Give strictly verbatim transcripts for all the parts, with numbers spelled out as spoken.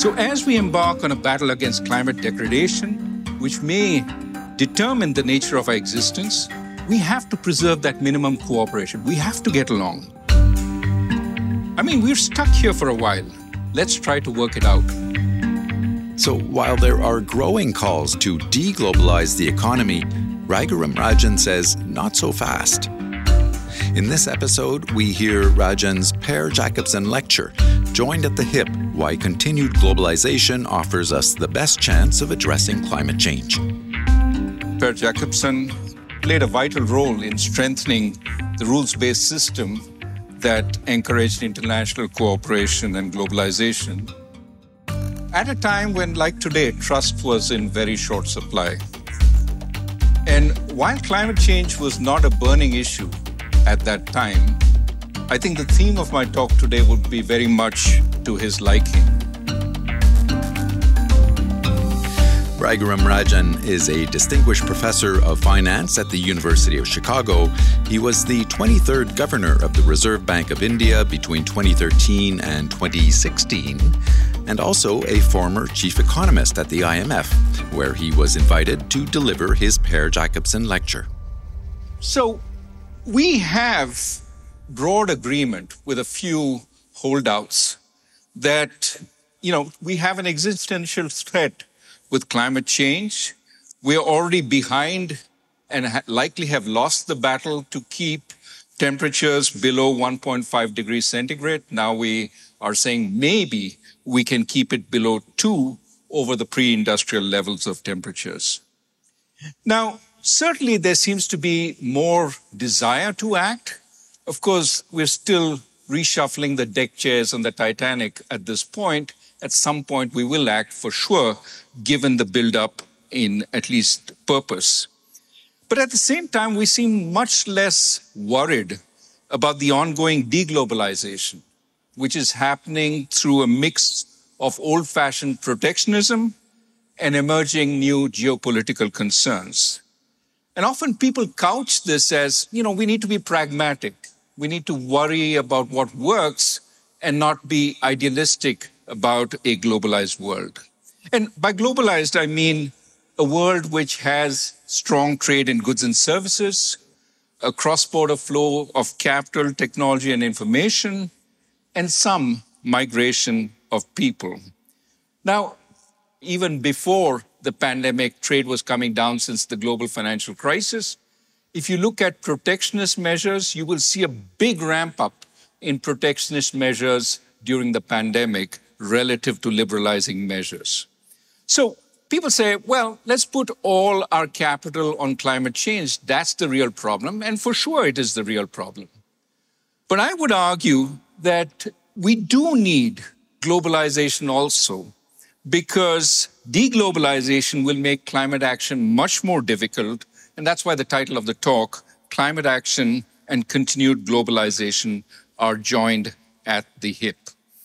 So as we embark on a battle against climate degradation, which may determine the nature of our existence, we have to preserve that minimum cooperation. We have to get along. I mean, we're stuck here for a while. Let's try to work it out. So while there are growing calls to deglobalize the economy, Raghuram Rajan says not so fast. In this episode, we hear Rajan's Per Jacobson lecture, Joined at the Hip, Why Continued Globalization Offers Us the Best Chance of Addressing Climate Change. Per Jacobson played a vital role in strengthening the rules-based system that encouraged international cooperation and globalization at a time when, like today, trust was in very short supply. And while climate change was not a burning issue at that time, I think the theme of my talk today would be very much to his liking. Raghuram Rajan is a distinguished professor of finance at the University of Chicago. He was the twenty-third governor of the Reserve Bank of India between twenty thirteen and twenty sixteen, and also a former chief economist at the I M F, where he was invited to deliver his Per Jacobson lecture. So we have broad agreement with a few holdouts that, you know, we have an existential threat with climate change. We are already behind and ha- likely have lost the battle to keep temperatures below one point five degrees centigrade. Now we are saying maybe we can keep it below two over the pre-industrial levels of temperatures. Now, certainly there seems to be more desire to act. Of course, we're still reshuffling the deck chairs on the Titanic at this point. At some point, we will act for sure, given the build-up in at least purpose. But at the same time, we seem much less worried about the ongoing deglobalization, which is happening through a mix of old-fashioned protectionism and emerging new geopolitical concerns. And often people couch this as, you know, we need to be pragmatic. We need to worry about what works and not be idealistic about a globalized world. And by globalized, I mean a world which has strong trade in goods and services, a cross-border flow of capital, technology, and information, and some migration of people. Now, even before the pandemic, trade was coming down since the global financial crisis. If you look at protectionist measures, you will see a big ramp up in protectionist measures during the pandemic relative to liberalizing measures. So people say, well, let's put all our capital on climate change. That's the real problem. And for sure, it is the real problem. But I would argue that we do need globalization also, because deglobalization will make climate action much more difficult. And that's why the title of the talk, Climate Action and Continued Globalization, are joined at the hip.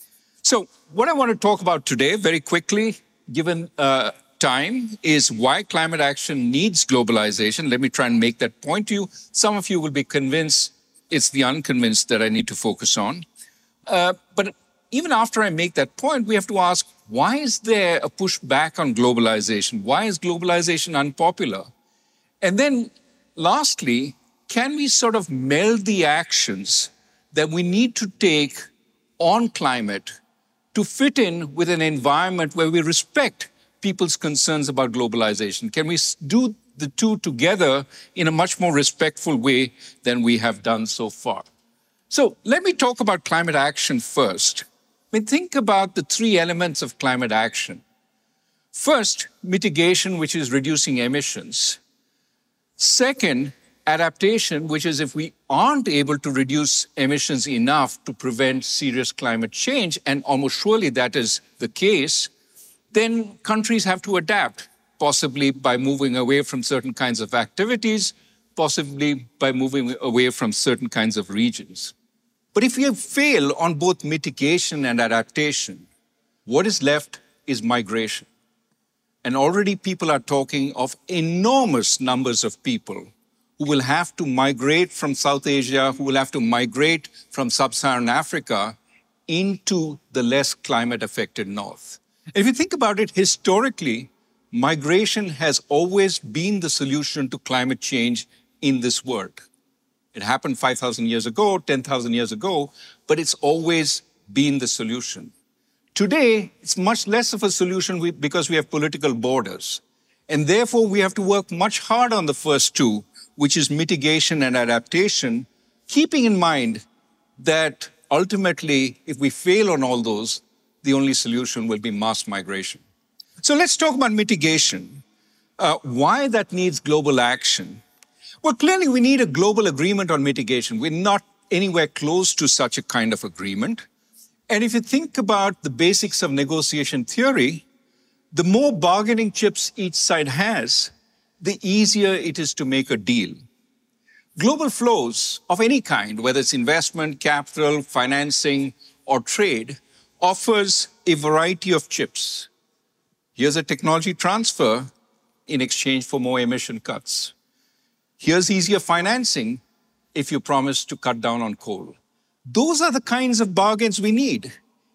So what I want to talk about today, very quickly, given uh, time, is why climate action needs globalization. Let me try and make that point to you. Some of you will be convinced it's the unconvinced that I need to focus on. Uh, but even after I make that point, we have to ask, why is there a push back on globalization? Why is globalization unpopular? And then lastly, can we sort of meld the actions that we need to take on climate to fit in with an environment where we respect people's concerns about globalization? Can we do the two together in a much more respectful way than we have done so far? So let me talk about climate action first. I mean, think about the three elements of climate action. First, mitigation, which is reducing emissions. Second, adaptation, which is if we aren't able to reduce emissions enough to prevent serious climate change, and almost surely that is the case, then countries have to adapt, possibly by moving away from certain kinds of activities, possibly by moving away from certain kinds of regions. But if we fail on both mitigation and adaptation, what is left is migration. And already people are talking of enormous numbers of people who will have to migrate from South Asia, who will have to migrate from sub-Saharan Africa into the less climate-affected north. If you think about it, historically, migration has always been the solution to climate change in this world. It happened five thousand years ago, ten thousand years ago, but it's always been the solution. Today, it's much less of a solution because we have political borders. And therefore, we have to work much harder on the first two, which is mitigation and adaptation, keeping in mind that ultimately, if we fail on all those, the only solution will be mass migration. So let's talk about mitigation. Uh, why that needs global action? Well, clearly we need a global agreement on mitigation. We're not anywhere close to such a kind of agreement. And if you think about the basics of negotiation theory, the more bargaining chips each side has, the easier it is to make a deal. Global flows of any kind, whether it's investment, capital, financing, or trade, offers a variety of chips. Here's a technology transfer in exchange for more emission cuts. Here's easier financing if you promise to cut down on coal. Those are the kinds of bargains we need.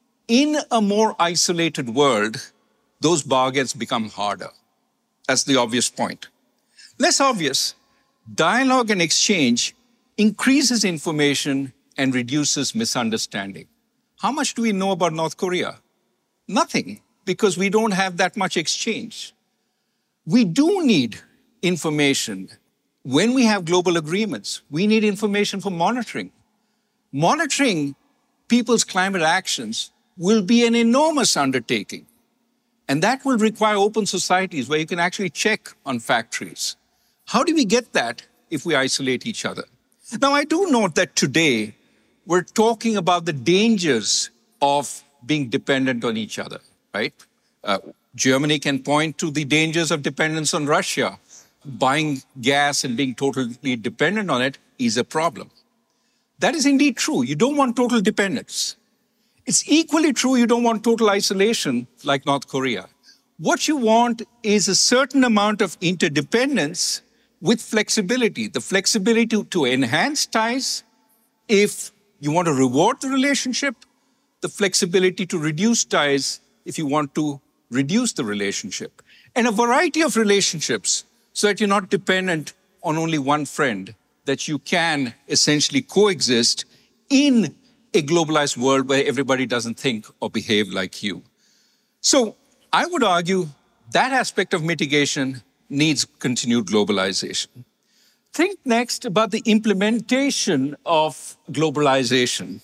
In a more isolated world, those bargains become harder. That's the obvious point. Less obvious, dialogue and exchange increases information and reduces misunderstanding. How much do we know about North Korea? Nothing, because we don't have that much exchange. We do need information. When we have global agreements, we need information for monitoring. Monitoring people's climate actions will be an enormous undertaking. And that will require open societies where you can actually check on factories. How do we get that if we isolate each other? Now, I do note that today we're talking about the dangers of being dependent on each other, right? Uh, Germany can point to the dangers of dependence on Russia. Buying gas and being totally dependent on it is a problem. That is indeed true. You don't want total dependence. It's equally true you don't want total isolation like North Korea. What you want is a certain amount of interdependence with flexibility. The flexibility to, to enhance ties if you want to reward the relationship, the flexibility to reduce ties if you want to reduce the relationship. And a variety of relationships so that you're not dependent on only one friend, that you can essentially coexist in a globalized world where everybody doesn't think or behave like you. So I would argue that aspect of mitigation needs continued globalization. Think next about the implementation of globalization.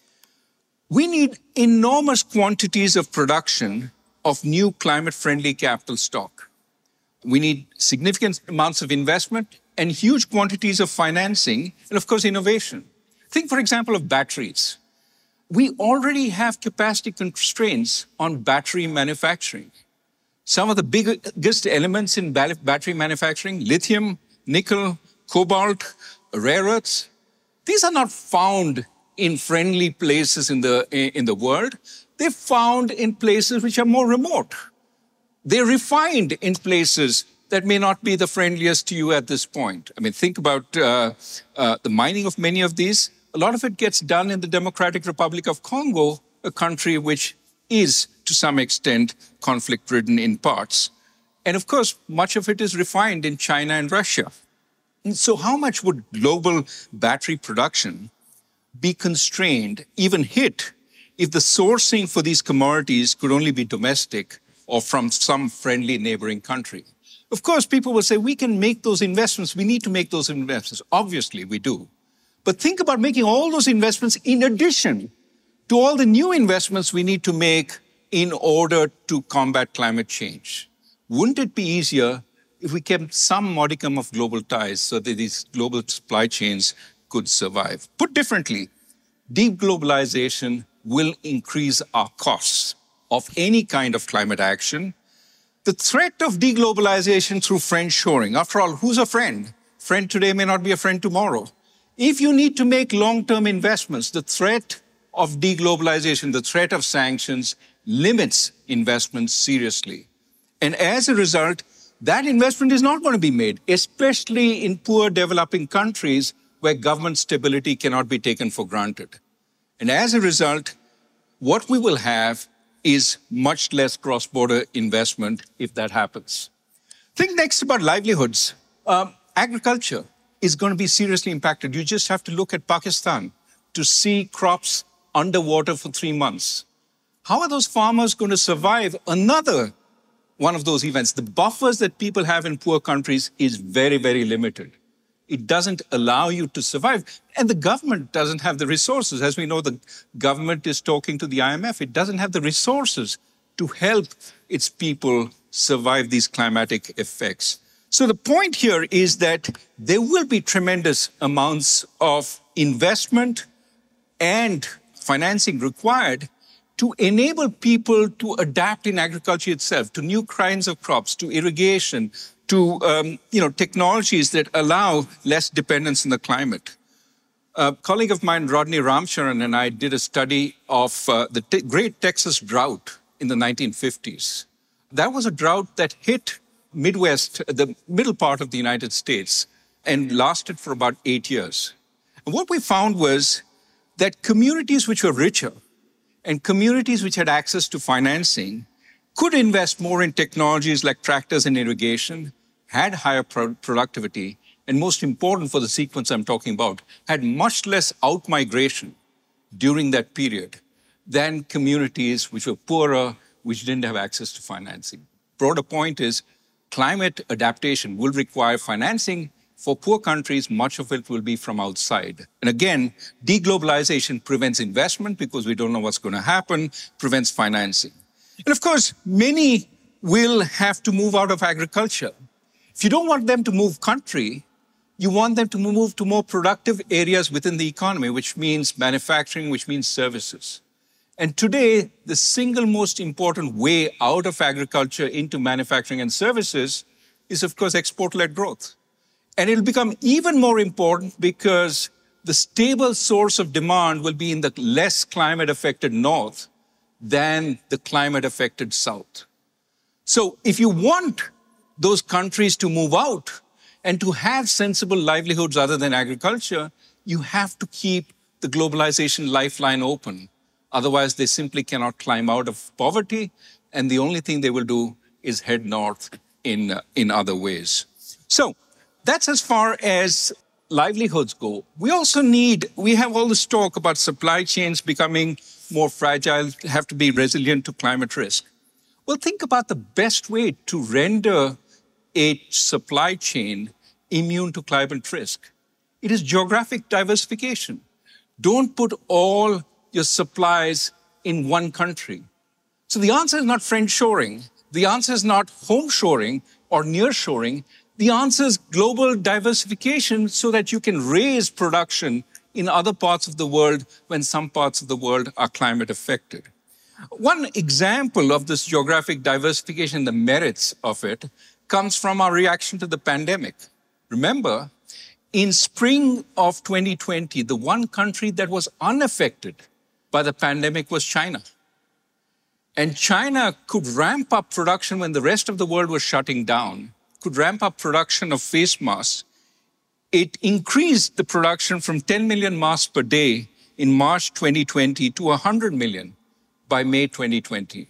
We need enormous quantities of production of new climate-friendly capital stock. We need significant amounts of investment and huge quantities of financing, and of course, innovation. Think, for example, of batteries. We already have capacity constraints on battery manufacturing. Some of the biggest elements in battery manufacturing, lithium, nickel, cobalt, rare earths, these are not found in friendly places in the, in the world. They're found in places which are more remote. They're refined in places that may not be the friendliest to you at this point. I mean, think about uh, uh, the mining of many of these. A lot of it gets done in the Democratic Republic of Congo, a country which is, to some extent, conflict-ridden in parts. And of course, much of it is refined in China and Russia. And so how much would global battery production be constrained, even hit, if the sourcing for these commodities could only be domestic or from some friendly neighboring country? Of course, people will say, we can make those investments. We need to make those investments. Obviously, we do. But think about making all those investments in addition to all the new investments we need to make in order to combat climate change. Wouldn't it be easier if we kept some modicum of global ties so that these global supply chains could survive? Put differently, deglobalization will increase our costs of any kind of climate action. The threat of deglobalization through friend shoring, after all, who's a friend? Friend today may not be a friend tomorrow. If you need to make long-term investments, the threat of deglobalization, the threat of sanctions, limits investments seriously. And as a result, that investment is not going to be made, especially in poor developing countries where government stability cannot be taken for granted. And as a result, what we will have is much less cross-border investment if that happens. Think next about livelihoods. Um, agriculture is going to be seriously impacted. You just have to look at Pakistan to see crops underwater for three months. How are those farmers going to survive another one of those events? The buffers that people have in poor countries is very, very limited. It doesn't allow you to survive. And the government doesn't have the resources. As we know, the government is talking to the I M F. It doesn't have the resources to help its people survive these climatic effects. So the point here is that there will be tremendous amounts of investment and financing required to enable people to adapt in agriculture itself, to new kinds of crops, to irrigation, to um, you know, technologies that allow less dependence on the climate. A colleague of mine, Rodney Ramcharan, and I did a study of uh, the te- Great Texas Drought in the nineteen fifties. That was a drought that hit Midwest, the middle part of the United States, and lasted for about eight years. And what we found was that communities which were richer and communities which had access to financing could invest more in technologies like tractors and irrigation, had higher pro- productivity, and most important for the sequence I'm talking about, had much less outmigration during that period than communities which were poorer, which didn't have access to financing. Broader point is climate adaptation will require financing. For poor countries, much of it will be from outside. And again, deglobalization prevents investment because we don't know what's going to happen, prevents financing. And of course, many will have to move out of agriculture. If you don't want them to move country, you want them to move to more productive areas within the economy, which means manufacturing, which means services. And today, the single most important way out of agriculture into manufacturing and services is, of course, export-led growth. And it'll become even more important because the stable source of demand will be in the less climate-affected north than the climate-affected south. So if you want those countries to move out and to have sensible livelihoods other than agriculture, you have to keep the globalization lifeline open. Otherwise, they simply cannot climb out of poverty, and the only thing they will do is head north in, uh, in other ways. So that's as far as livelihoods go. We also need, we have all this talk about supply chains becoming more fragile, have to be resilient to climate risk. Well, think about the best way to render a supply chain immune to climate risk. It is geographic diversification. Don't put all your supplies in one country. So the answer is not friendshoring. The answer is not homeshoring or nearshoring. The answer is global diversification so that you can raise production in other parts of the world when some parts of the world are climate affected. One example of this geographic diversification, the merits of it, comes from our reaction to the pandemic. Remember, in spring of twenty twenty, the one country that was unaffected by the pandemic was China. And China could ramp up production when the rest of the world was shutting down, could ramp up production of face masks. It increased the production from ten million masks per day in March twenty twenty to one hundred million by May twenty twenty.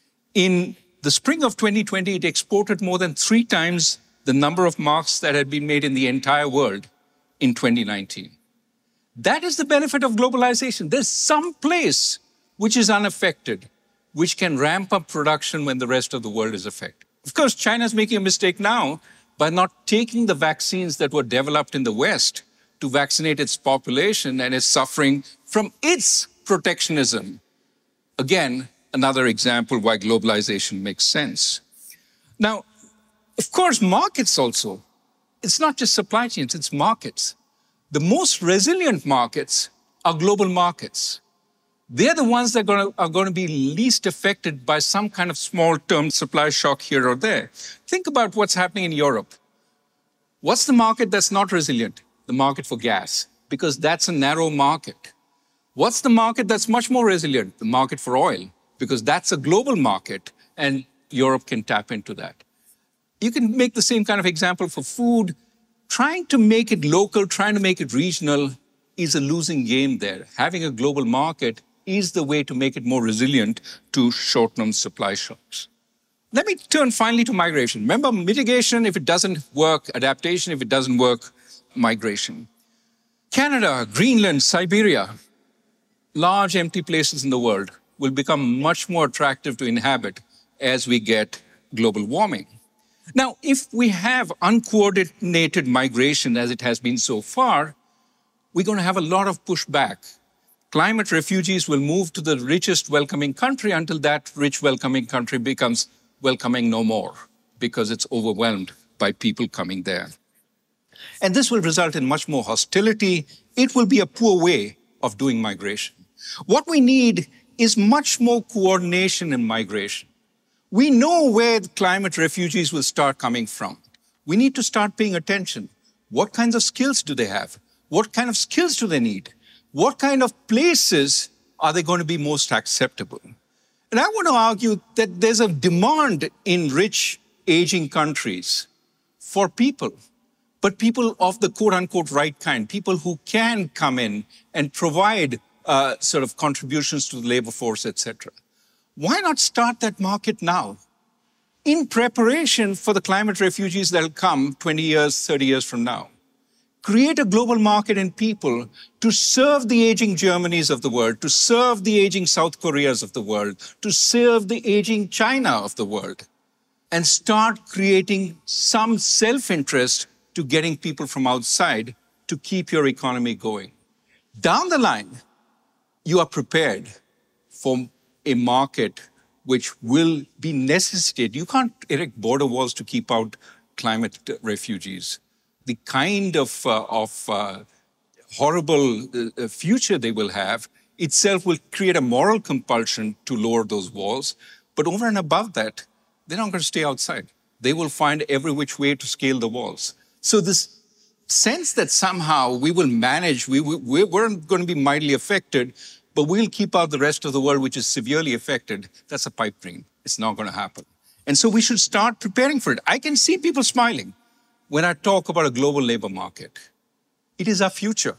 In the spring of twenty twenty, it exported more than three times the number of masks that had been made in the entire world in twenty nineteen. That is the benefit of globalization. There's some place which is unaffected, which can ramp up production when the rest of the world is affected. Of course, China's making a mistake now by not taking the vaccines that were developed in the West to vaccinate its population and is suffering from its protectionism. Again, another example why globalization makes sense. Now, of course, markets also. It's not just supply chains, it's markets. The most resilient markets are global markets. They're the ones that are going, to, are going to be least affected by some kind of small-term supply shock here or there. Think about what's happening in Europe. What's the market that's not resilient? The market for gas, because that's a narrow market. What's the market that's much more resilient? The market for oil, because that's a global market, and Europe can tap into that. You can make the same kind of example for food. Trying to make it local, trying to make it regional is a losing game there. Having a global market is the way to make it more resilient to short-term supply shocks. Let me turn finally to migration. Remember, mitigation, if it doesn't work, adaptation, if it doesn't work, migration. Canada, Greenland, Siberia, large empty places in the world will become much more attractive to inhabit as we get global warming. Now, if we have uncoordinated migration as it has been so far, we're going to have a lot of pushback. Climate refugees will move to the richest welcoming country until that rich welcoming country becomes welcoming no more because it's overwhelmed by people coming there. And this will result in much more hostility. It will be a poor way of doing migration. What we need is much more coordination in migration. We know where the climate refugees will start coming from. We need to start paying attention. What kinds of skills do they have? What kind of skills do they need? What kind of places are they going to be most acceptable? And I want to argue that there's a demand in rich, aging countries for people, but people of the quote-unquote right kind, people who can come in and provide uh, sort of contributions to the labor force, et cetera. Why not start that market now in preparation for the climate refugees that will come twenty years, thirty years from now? Create a global market in people to serve the aging Germanys of the world, to serve the aging South Koreas of the world, to serve the aging China of the world, and start creating some self-interest to getting people from outside to keep your economy going. Down the line, you are prepared for a market which will be necessitated. You can't erect border walls to keep out climate refugees. The kind of, uh, of uh, horrible uh, future they will have itself will create a moral compulsion to lower those walls. But over and above that, they're not going to stay outside. They will find every which way to scale the walls. So this sense that somehow we will manage, we, we, we're going to be mildly affected, but we'll keep out the rest of the world, which is severely affected, that's a pipe dream. It's not going to happen. And so we should start preparing for it. I can see people smiling when I talk about a global labor market. It is our future.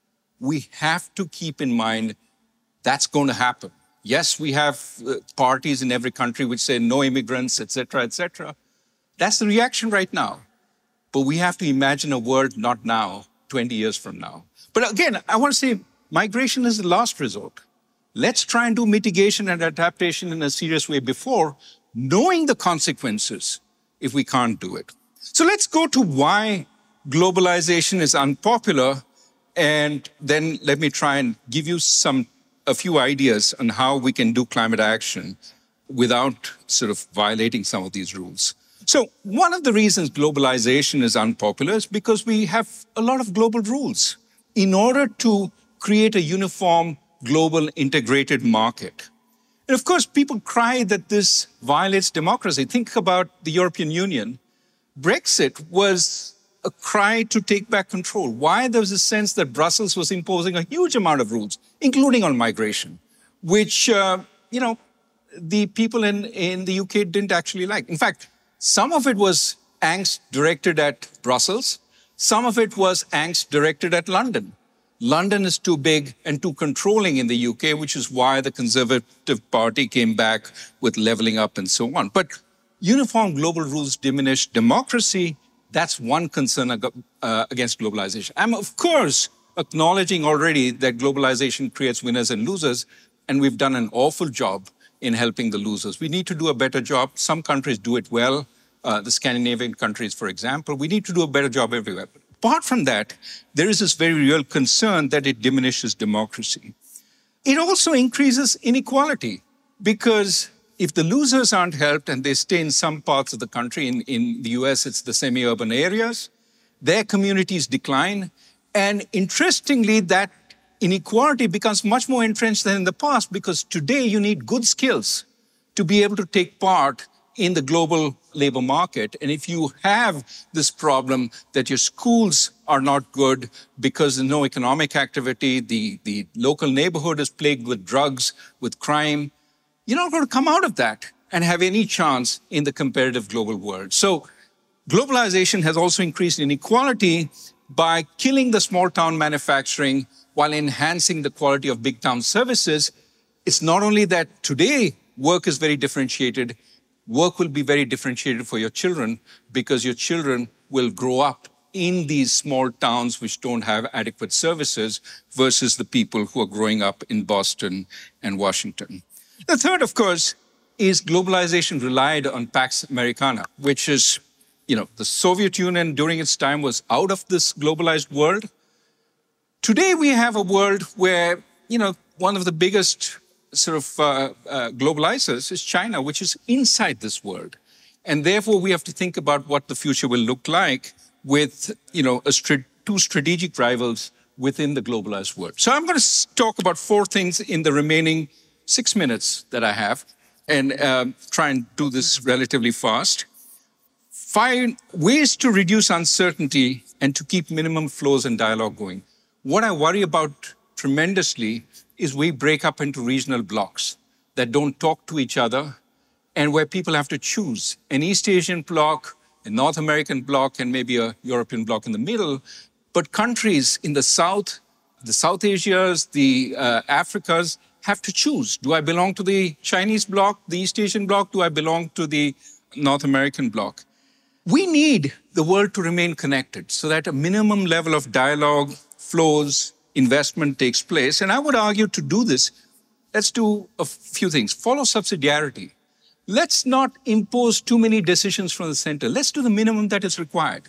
We have to keep in mind that's going to happen. Yes, we have uh, parties in every country which say no immigrants, et cetera, et cetera. That's the reaction right now. But we have to imagine a world not now, twenty years from now. But again, I want to say migration is the last resort. Let's try and do mitigation and adaptation in a serious way before knowing the consequences if we can't do it. So let's go to why globalization is unpopular, and then let me try and give you some, a few ideas on how we can do climate action without sort of violating some of these rules. So one of the reasons globalization is unpopular is because we have a lot of global rules. In order to create a uniform global integrated market. And of course, people cry that this violates democracy. Think about the European Union. Brexit was a cry to take back control. Why? There was a sense that Brussels was imposing a huge amount of rules, including on migration, which, uh, you know, the people in, in the U K didn't actually like. In fact, some of it was angst directed at Brussels. Some of it was angst directed at London. London is too big and too controlling in the U K, which is why the Conservative Party came back with levelling up and so on. But uniform global rules diminish democracy. That's one concern uh, against globalization. I'm, of course, acknowledging already that globalization creates winners and losers, and we've done an awful job in helping the losers. We need to do a better job. Some countries do it well, uh, the Scandinavian countries, for example. We need to do a better job everywhere. But apart from that, there is this very real concern that it diminishes democracy. It also increases inequality, because if the losers aren't helped and they stay in some parts of the country, in, in the U S it's the semi-urban areas, their communities decline. And interestingly, that inequality becomes much more entrenched than in the past, because today you need good skills to be able to take part in the global labor market. And if you have this problem that your schools are not good because there's no economic activity, the, the local neighborhood is plagued with drugs, with crime, you're not going to come out of that and have any chance in the competitive global world. So globalization has also increased inequality by killing the small town manufacturing while enhancing the quality of big town services. It's not only that today work is very differentiated, work will be very differentiated for your children because your children will grow up in these small towns which don't have adequate services versus the people who are growing up in Boston and Washington. The third, of course, is globalization relied on Pax Americana, which is, you know, the Soviet Union during its time was out of this globalized world. Today we have a world where, you know, one of the biggest sort of uh, uh, globalizers is China, which is inside this world. And therefore we have to think about what the future will look like with, you know, a st- two strategic rivals within the globalized world. So I'm going to talk about four things in the remaining six minutes that I have and um, try and do this relatively fast. Find ways to reduce uncertainty and to keep minimum flows and dialogue going. What I worry about tremendously is we break up into regional blocks that don't talk to each other and where people have to choose an East Asian bloc, a North American bloc, and maybe a European bloc in the middle. But countries in the South, the South Asias, the uh, Africas, have to choose. Do I belong to the Chinese bloc, the East Asian bloc? Do I belong to the North American bloc? We need the world to remain connected so that a minimum level of dialogue, flows, investment takes place. And I would argue to do this, let's do a few things. Follow subsidiarity. Let's not impose too many decisions from the center. Let's do the minimum that is required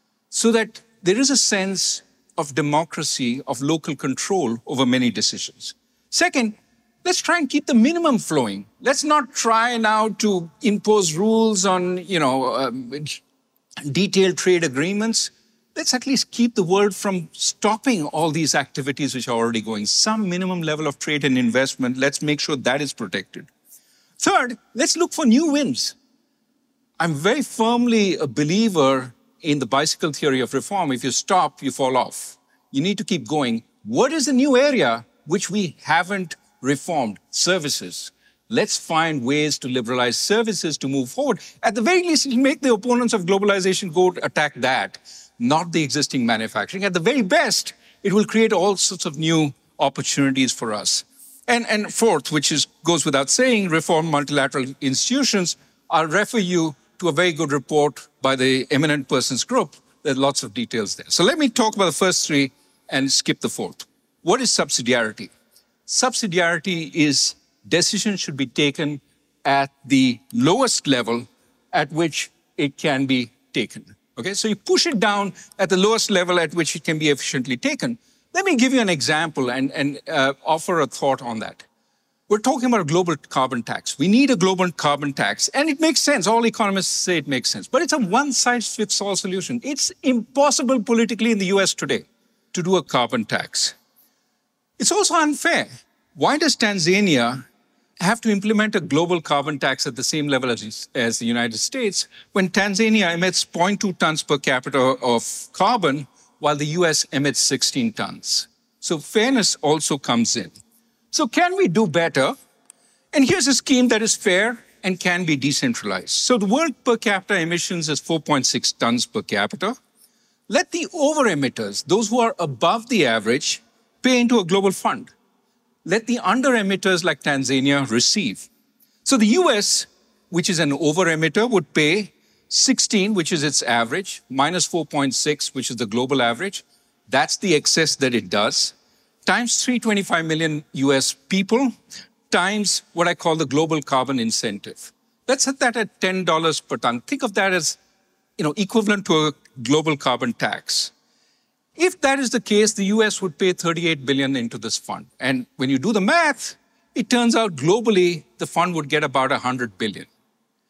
so that there is a sense of democracy, of local control over many decisions. Second, let's try and keep the minimum flowing. Let's not try now to impose rules on, you know, um, detailed trade agreements. Let's at least keep the world from stopping all these activities which are already going. Some minimum level of trade and investment, let's make sure that is protected. Third, let's look for new wins. I'm very firmly a believer in the bicycle theory of reform. If you stop, you fall off. You need to keep going. What is the new area which we haven't reformed? Services. Let's find ways to liberalize services to move forward. At the very least, it'll make the opponents of globalization go attack that, not the existing manufacturing. At the very best, it will create all sorts of new opportunities for us. And, and fourth, which is, goes without saying, reform multilateral institutions. I'll refer you to a very good report by the Eminent Persons Group. There are lots of details there. So let me talk about the first three and skip the fourth. What is subsidiarity? Subsidiarity is decisions should be taken at the lowest level at which it can be taken. Okay, so you push it down at the lowest level at which it can be efficiently taken. Let me give you an example and, and uh, offer a thought on that. We're talking about a global carbon tax. We need a global carbon tax, and it makes sense. All economists say it makes sense, but it's a one-size-fits-all solution. It's impossible politically in the U S today to do a carbon tax. It's also unfair. Why does Tanzania have to implement a global carbon tax at the same level as, as the United States when Tanzania emits zero point two tons per capita of carbon while the U S emits sixteen tons? So fairness also comes in. So can we do better? And here's a scheme that is fair and can be decentralized. So the world per capita emissions is four point six tons per capita. Let the over-emitters, those who are above the average, pay into a global fund. Let the under-emitters like Tanzania receive. So the U S, which is an over-emitter, would pay sixteen, which is its average, minus four point six, which is the global average. That's the excess that it does, times three hundred twenty-five million U S people, times what I call the global carbon incentive. Let's set that at ten dollars per ton. Think of that as, you know, equivalent to a global carbon tax. If that is the case, the U S would pay thirty-eight billion dollars into this fund. And when you do the math, it turns out globally, the fund would get about one hundred billion dollars.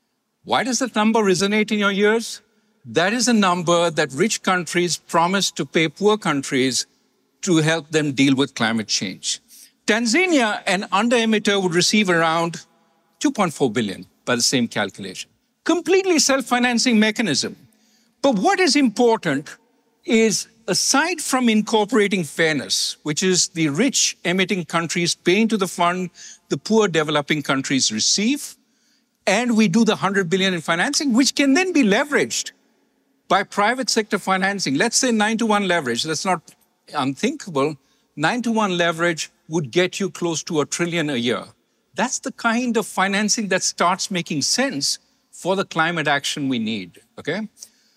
Why does that number resonate in your ears? That is a number that rich countries promise to pay poor countries to help them deal with climate change. Tanzania, an under-emitter, would receive around two point four billion dollars by the same calculation. Completely self-financing mechanism. But what is important is, aside from incorporating fairness, which is the rich emitting countries paying to the fund, the poor developing countries receive, and we do the one hundred billion dollars in financing, which can then be leveraged by private sector financing. Let's say nine to one leverage. That's not unthinkable. nine to one leverage would get you close to a trillion a year. That's the kind of financing that starts making sense for the climate action we need, okay?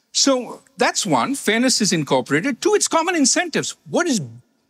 So that's one, fairness is incorporated. Two, it's common incentives. What is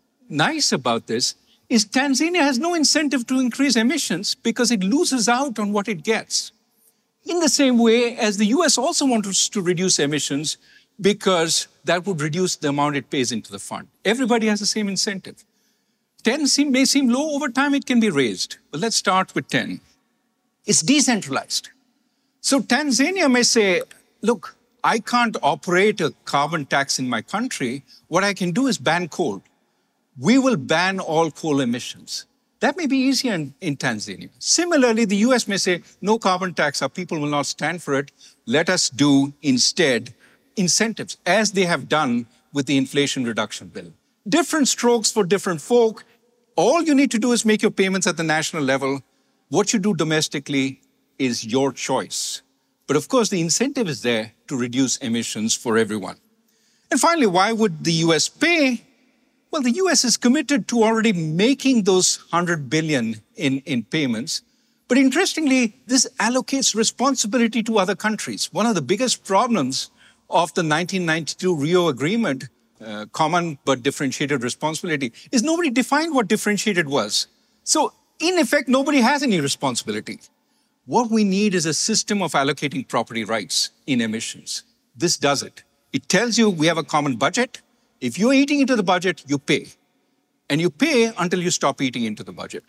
nice about this is Tanzania has no incentive to increase emissions because it loses out on what it gets. In the same way as the U S also wants to reduce emissions because that would reduce the amount it pays into the fund. Everybody has the same incentive. ten seem, may seem low, over time it can be raised. But let's start with ten. It's decentralized. So Tanzania may say, look, I can't operate a carbon tax in my country. What I can do is ban coal. We will ban all coal emissions. That may be easier in, in Tanzania. Similarly, the U S may say, no carbon tax, our people will not stand for it. Let us do instead incentives, as they have done with the Inflation Reduction Bill. Different strokes for different folk. All you need to do is make your payments at the national level. What you do domestically is your choice. But of course, the incentive is there to reduce emissions for everyone. And finally, why would the U S pay? Well, the U S is committed to already making those one hundred billion dollars in, in payments. But interestingly, this allocates responsibility to other countries. One of the biggest problems of the nineteen ninety-two Rio Agreement, uh, common but differentiated responsibility, is nobody defined what differentiated was. So in effect, nobody has any responsibility. What we need is a system of allocating property rights in emissions. This does it. It tells you we have a common budget. If you're eating into the budget, you pay. And you pay until you stop eating into the budget.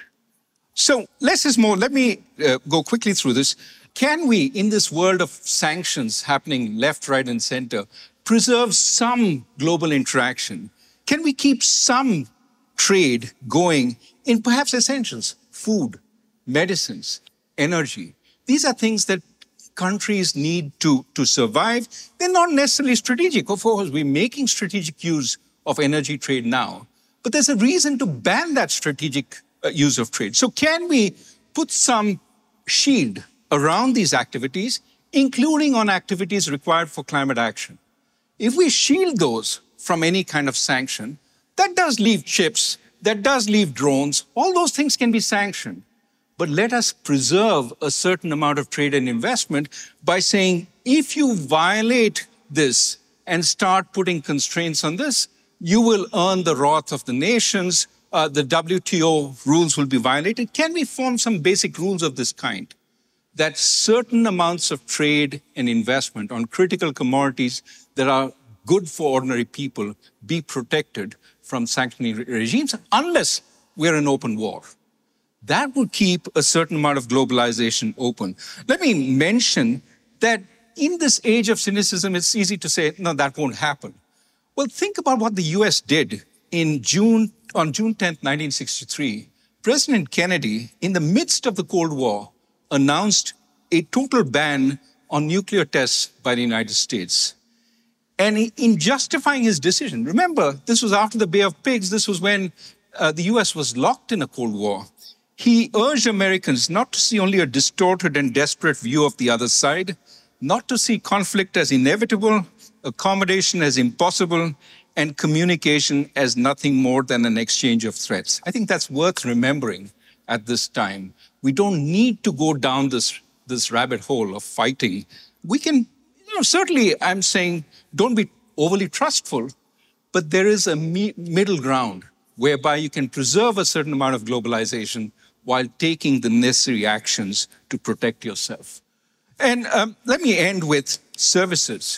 So less is more. Let me uh, go quickly through this. Can we, in this world of sanctions happening left, right, and center, preserve some global interaction? Can we keep some trade going in perhaps essentials, food, medicines, energy? These are things that countries need to, to survive. They're not necessarily strategic. Of course, we're making strategic use of energy trade now, but there's a reason to ban that strategic uh, use of trade. So can we put some shield around these activities, including on activities required for climate action? If we shield those from any kind of sanction, that does leave chips, that does leave drones, all those things can be sanctioned. But let us preserve a certain amount of trade and investment by saying, if you violate this and start putting constraints on this, you will earn the wrath of the nations. Uh, the W T O rules will be violated. Can we form some basic rules of this kind? That certain amounts of trade and investment on critical commodities that are good for ordinary people be protected from sanctioning regimes, unless we're in open war. That would keep a certain amount of globalization open. Let me mention that in this age of cynicism, it's easy to say, no, that won't happen. Well, think about what the U S did in June, on June tenth, nineteen sixty-three. President Kennedy, in the midst of the Cold War, announced a total ban on nuclear tests by the United States. And in justifying his decision, remember, this was after the Bay of Pigs, this was when uh, the U S was locked in a Cold War. He urged Americans not to see only a distorted and desperate view of the other side, not to see conflict as inevitable, accommodation as impossible, and communication as nothing more than an exchange of threats. I think that's worth remembering at this time. We don't need to go down this, this rabbit hole of fighting. We can, you know, certainly I'm saying don't be overly trustful, but there is a me- middle ground whereby you can preserve a certain amount of globalization while taking the necessary actions to protect yourself. And um, let me end with services.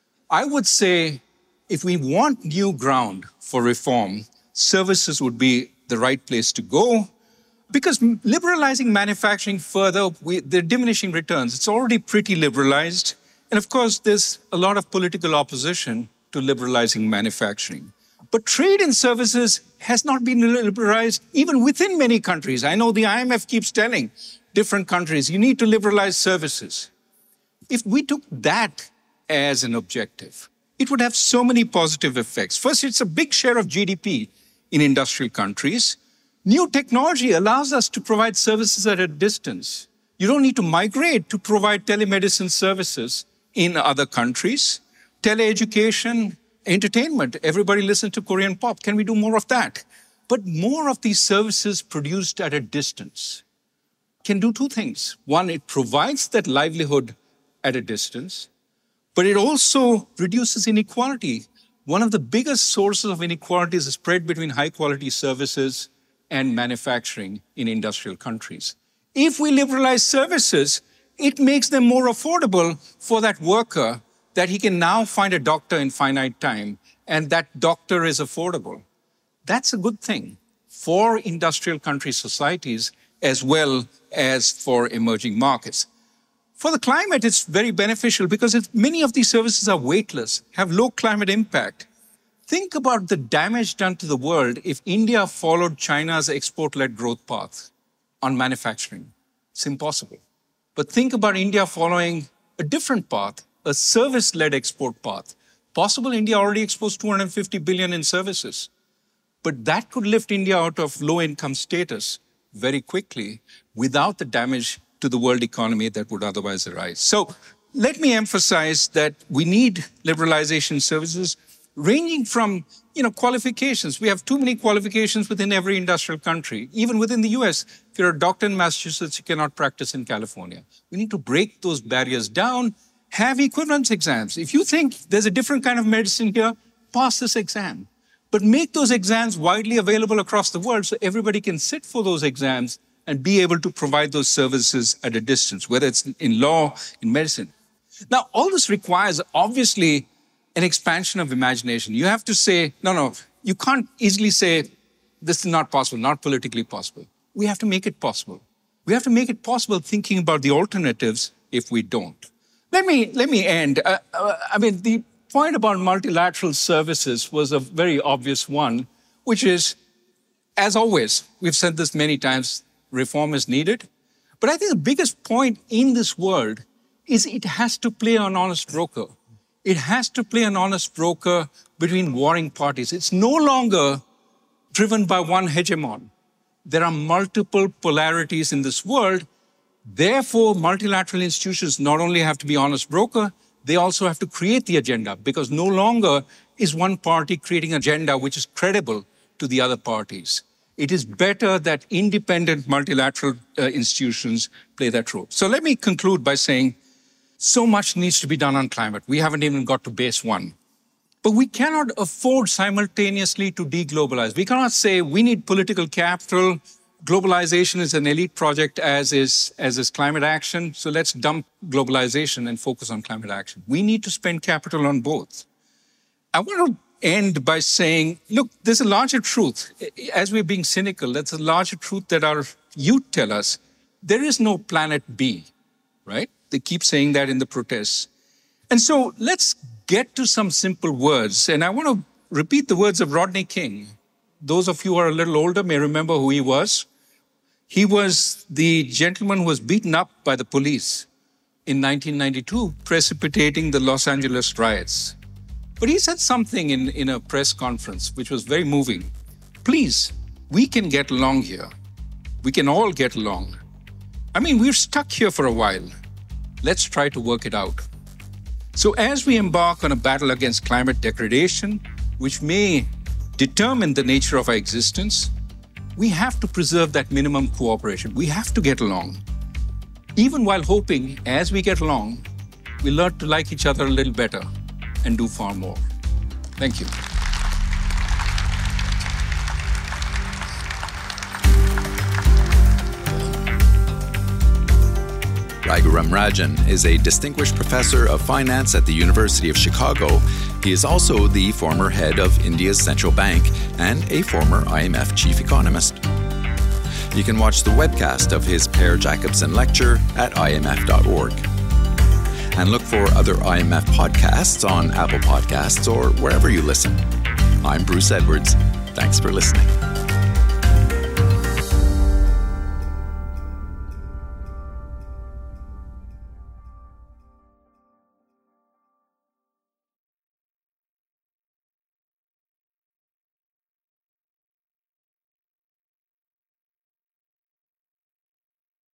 I would say if we want new ground for reform, services would be the right place to go, because liberalizing manufacturing further, we, they're diminishing returns. It's already pretty liberalized. And of course, there's a lot of political opposition to liberalizing manufacturing. But trade in services has not been liberalized even within many countries. I know the I M F keeps telling different countries, you need to liberalize services. If we took that as an objective, it would have so many positive effects. First, it's a big share of G D P in industrial countries. New technology allows us to provide services at a distance. You don't need to migrate to provide telemedicine services in other countries. Teleeducation, entertainment, everybody listens to Korean pop. Can we do more of that? But more of these services produced at a distance can do two things. One, it provides that livelihood at a distance, but it also reduces inequality. One of the biggest sources of inequality is the spread between high-quality services and manufacturing in industrial countries. If we liberalize services, it makes them more affordable for that worker, that he can now find a doctor in finite time, and that doctor is affordable. That's a good thing for industrial country societies as well as for emerging markets. For the climate, it's very beneficial because it's, many of these services are weightless, have low climate impact. Think about the damage done to the world if India followed China's export-led growth path on manufacturing. It's impossible. But think about India following a different path, a service-led export path. Possible, India already exports two hundred fifty billion in services. But that could lift India out of low-income status very quickly without the damage to the world economy that would otherwise arise. So let me emphasize that we need liberalization services ranging from, you know, qualifications. We have too many qualifications within every industrial country. Even within the U S, if you're a doctor in Massachusetts, you cannot practice in California. We need to break those barriers down, have equivalence exams. If you think there's a different kind of medicine here, pass this exam. But make those exams widely available across the world so everybody can sit for those exams and be able to provide those services at a distance, whether it's in law, in medicine. Now, all this requires, obviously, an expansion of imagination. You have to say, no, no, you can't easily say, this is not possible, not politically possible. We have to make it possible. We have to make it possible thinking about the alternatives if we don't. Let me, let me end. Uh, uh, I mean, the point about multilateral services was a very obvious one, which is, as always, we've said this many times, reform is needed. But I think the biggest point in this world is it has to play an honest broker. It has to play an honest broker between warring parties. It's no longer driven by one hegemon. There are multiple polarities in this world. Therefore, multilateral institutions not only have to be honest broker, they also have to create the agenda, because no longer is one party creating an agenda which is credible to the other parties. It is better that independent multilateral uh, institutions play that role. So let me conclude by saying so much needs to be done on climate. We haven't even got to base one. But we cannot afford simultaneously to deglobalize. We cannot say we need political capital. Globalization is an elite project, as is, as is climate action. So let's dump globalization and focus on climate action. We need to spend capital on both. I want to end by saying, look, there's a larger truth. As we're being cynical, that's a larger truth that our youth tell us. There is no planet B, right? They keep saying that in the protests. And so let's get to some simple words. And I want to repeat the words of Rodney King. Those of you who are a little older may remember who he was. He was the gentleman who was beaten up by the police in nineteen ninety-two, precipitating the Los Angeles riots. But he said something in, in a press conference which was very moving. Please, we can get along here. We can all get along. I mean, we're stuck here for a while. Let's try to work it out. So as we embark on a battle against climate degradation, which may determine the nature of our existence, we have to preserve that minimum cooperation. We have to get along. Even while hoping, as we get along, we learn to like each other a little better and do far more. Thank you. Raghuram Rajan is a distinguished professor of finance at the University of Chicago. He is also the former head of India's central bank and a former I M F chief economist. You can watch the webcast of his Per Jacobson lecture at I M F dot org. And look for other I M F podcasts on Apple Podcasts or wherever you listen. I'm Bruce Edwards. Thanks for listening.